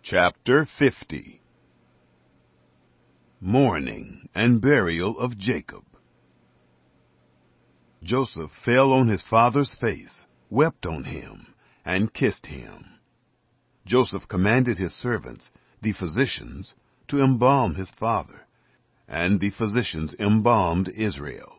Chapter 50. Mourning and Burial of Jacob. Joseph fell on his father's face, wept on him, and kissed him. Joseph commanded his servants, the physicians, to embalm his father, and the physicians embalmed Israel.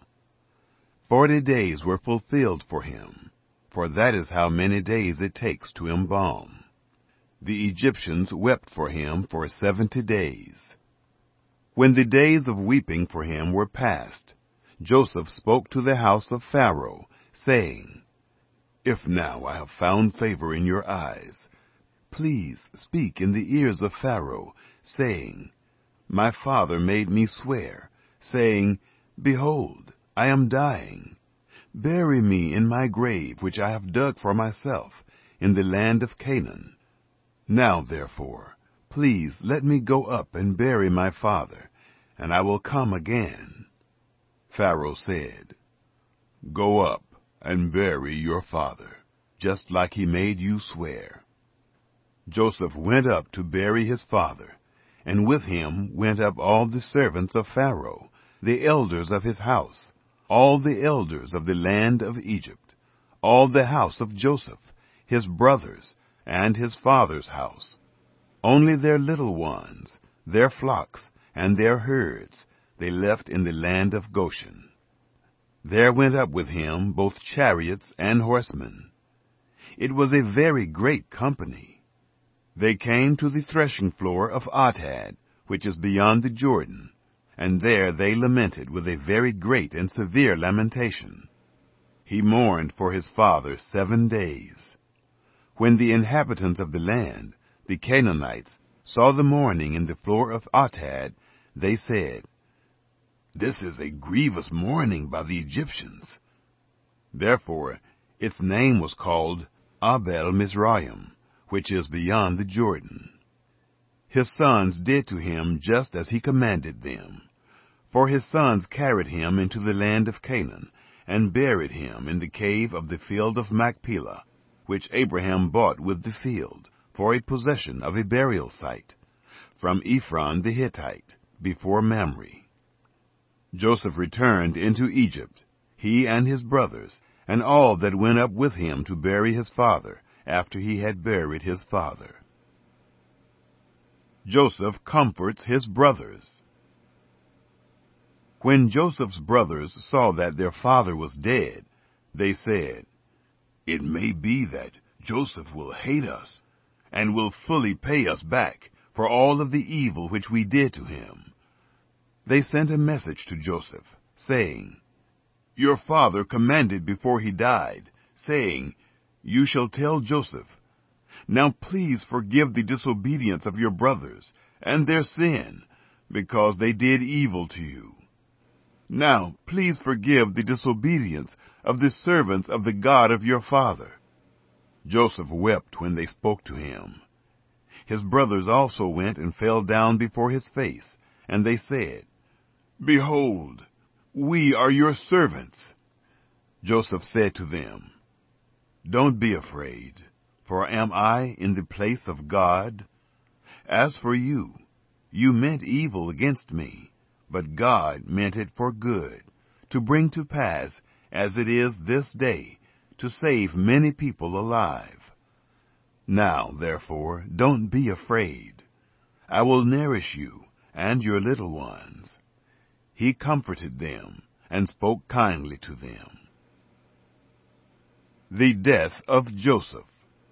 40 days were fulfilled for him, for that is how many days it takes to embalm. The Egyptians wept for him for 70 days. When the days of weeping for him were past, Joseph spoke to the house of Pharaoh, saying, "If now I have found favor in your eyes, please speak in the ears of Pharaoh, saying, My father made me swear, saying, Behold, I am dying. Bury me in my grave which I have dug for myself in the land of Canaan. Now, therefore, please let me go up and bury my father, and I will come again." Pharaoh said, "Go up and bury your father, just like he made you swear." Joseph went up to bury his father, and with him went up all the servants of Pharaoh, the elders of his house, all the elders of the land of Egypt, all the house of Joseph, his brothers, and his father's house. Only their little ones, their flocks, and their herds they left in the land of Goshen. There went up with him both chariots and horsemen. It was a very great company. They came to the threshing floor of Atad, which is beyond the Jordan, and there they lamented with a very great and severe lamentation. He mourned for his father 7 days. When the inhabitants of the land, the Canaanites, saw the mourning in the floor of Atad, they said, "This is a grievous mourning by the Egyptians." Therefore its name was called Abel Mizraim, which is beyond the Jordan. His sons did to him just as he commanded them. For his sons carried him into the land of Canaan, and buried him in the cave of the field of Machpelah, which Abraham bought with the field, for a possession of a burial site, from Ephron the Hittite, before Mamre. Joseph returned into Egypt, he and his brothers, and all that went up with him to bury his father, after he had buried his father. Joseph comforts his brothers. When Joseph's brothers saw that their father was dead, they said, "It may be that Joseph will hate us, and will fully pay us back for all of the evil which we did to him." They sent a message to Joseph, saying, "Your father commanded before he died, saying, You shall tell Joseph, Now please forgive the disobedience of your brothers, and their sin, because they did evil to you. Now please forgive the disobedience of the servants of the God of your father." Joseph wept when they spoke to him. His brothers also went and fell down before his face, and they said, "Behold, we are your servants." Joseph said to them, "Don't be afraid, for am I in the place of God? As for you, you meant evil against me, but God meant it for good, to bring to pass, as it is this day, to save many people alive. Now, therefore, don't be afraid. I will nourish you and your little ones." He comforted them and spoke kindly to them. The death of Joseph.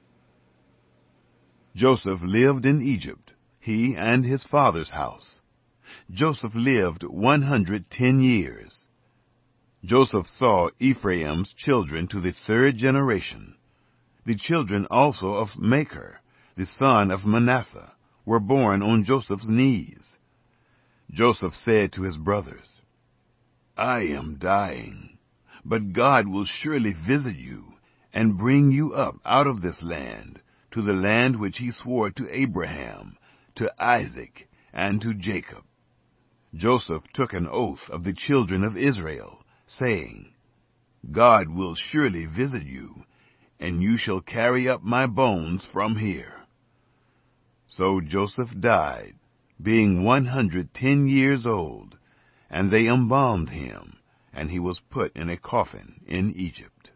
Joseph lived in Egypt, he and his father's house. Joseph lived 110 years. Joseph saw Ephraim's children to the 3rd generation. The children also of Machir, the son of Manasseh, were born on Joseph's knees. Joseph said to his brothers, "I am dying, but God will surely visit you and bring you up out of this land, to the land which he swore to Abraham, to Isaac, and to Jacob." Joseph took an oath of the children of Israel, saying, "God will surely visit you, and you shall carry up my bones from here." So Joseph died, being 110 years old, and they embalmed him, and he was put in a coffin in Egypt.